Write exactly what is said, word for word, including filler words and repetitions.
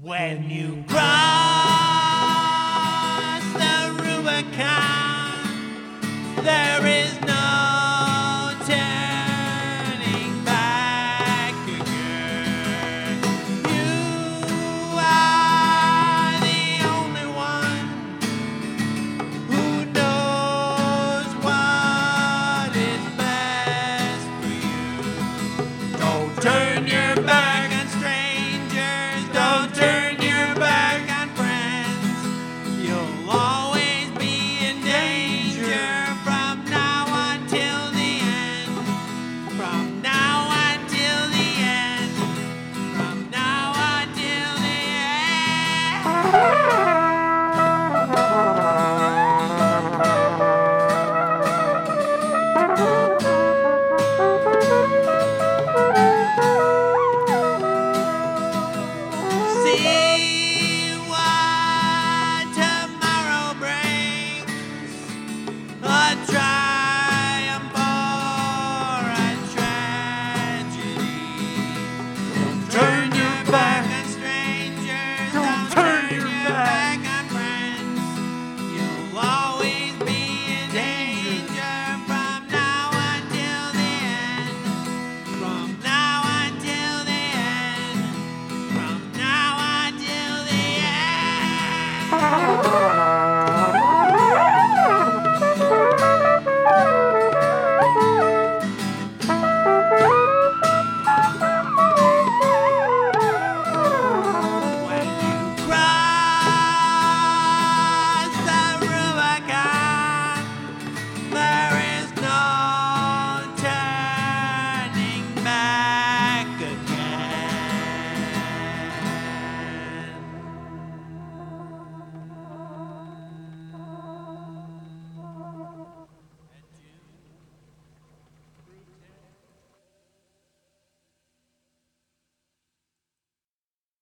When you cross the Rubicon, there is no turning back again. You are the only one who knows what is best for you. Don't turn your back on strangers. Don't turn your back on friends. You'll always be in danger from now until the end. From now until the end. From now until the end. See